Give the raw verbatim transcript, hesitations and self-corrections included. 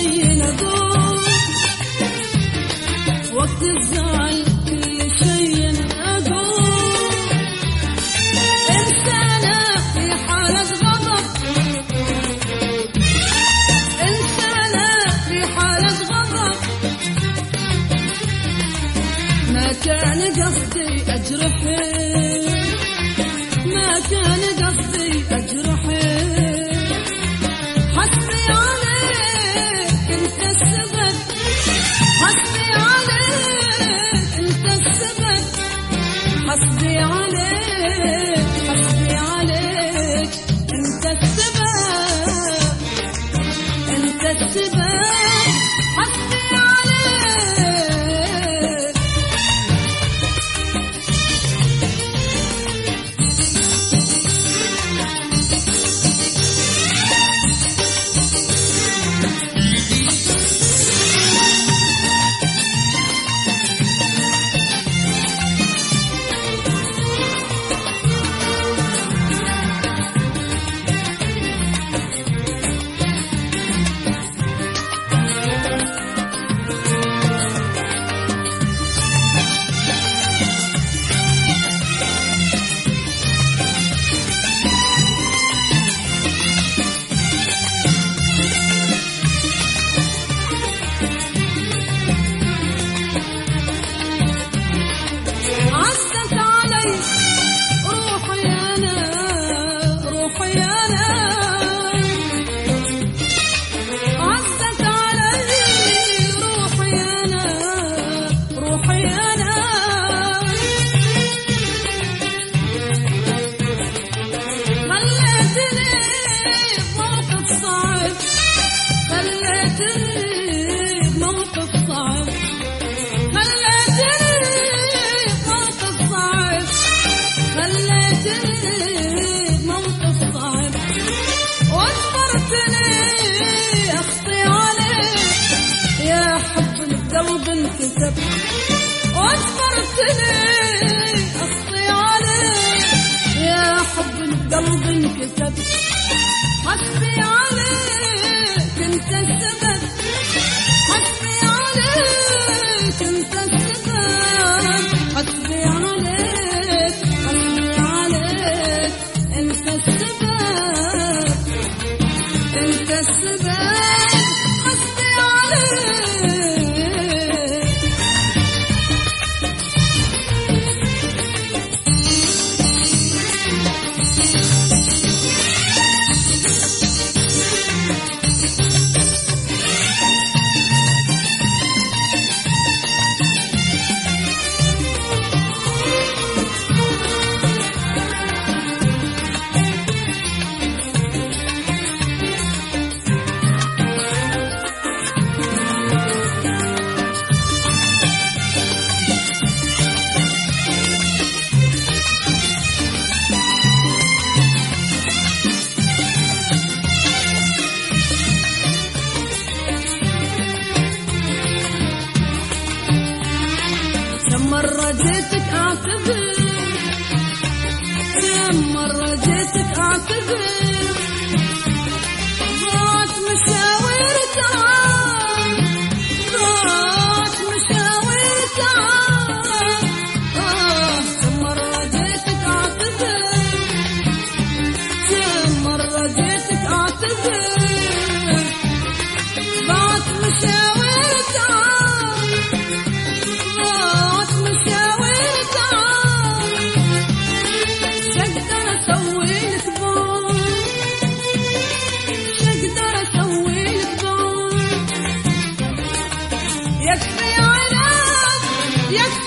شي نقول وقت الزعل كل شي أقول إنسانة في حالة غضب إنسانة في حالة غضب ما كان قصدي أجرحك ما كان قصدي أجرحك حسبي عليك أنت السبب حسبي عليك أنت السبب حسبي عليك حسبي عليك أنت السبب أنت السبب حسبي عليك واجبرتني أخطي عليك يا حب القلب انكتب حسبي عليك أنت السبب حسبي عليك أنت السبب حسبي عليك حسبي عليك أنت السبب أنت السبب حسبي عليك مرة جيتك أعتذر كم مرة جيتك أعتذر ضاعت مشاوير تعال ضاعت مشاوير تعال آه كم مرة جيتك أعتذر كم مرة جيتك أعتذر ضاعت مشاوير تعال يكفي عناد يكفي